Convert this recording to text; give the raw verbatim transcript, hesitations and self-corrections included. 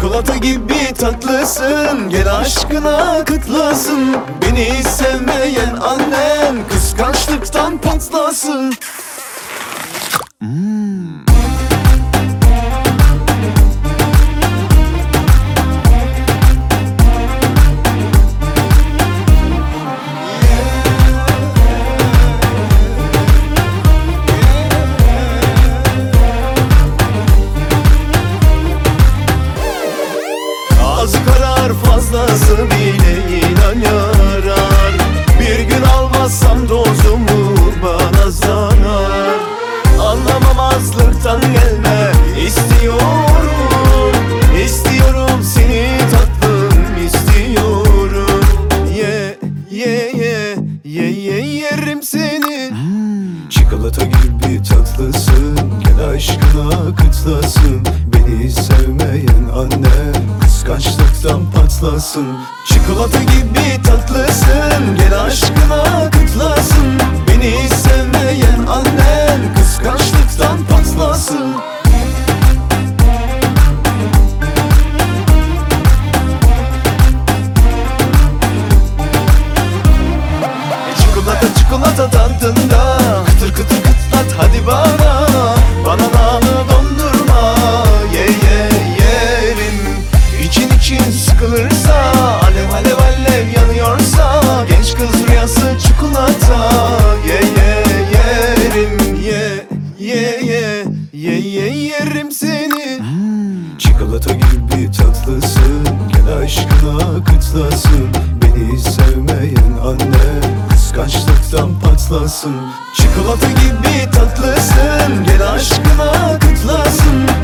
Çikolata gibi tatlısın, gel aşkına kıtlasın. Beni sevmeyen annen kıskançlıktan patlasın. Hmm. Ağzı karar, fazlası bile inan yarar. Bir gün almazsam dozumu bana zarar. Anlamamazlıktan gelme, istiyorum. İstiyorum seni tatlım, istiyorum. Ye ye ye ye ye yerim seni. hmm. Çikolata gibi tatlısın, gel aşkına kıtlasın. Beni sevmeyen annem kıskançlıktan patlasın. Çikolata gibi tatlısın, gel aşkına kıtlasın. Beni sevmeyen annen kıskançlıktan patlasın. Çikolata çikolata tadında, kıtır kıtır kıtlat hadi bana. Bananalı dondurma ye ye yerim. İçin için sıkılırsa, alev alev alev yanıyorsa, genç kız rüyası çikolata ye ye yerim. Ye ye ye ye ye yerim seni. hmm. Çikolata gibi tatlısın, gel aşkına kıtlasın. Beni sevmeyen anne kıskançlıktan patlasın. Çikolata gibi tatlısın, gel aşkına kıtlasın.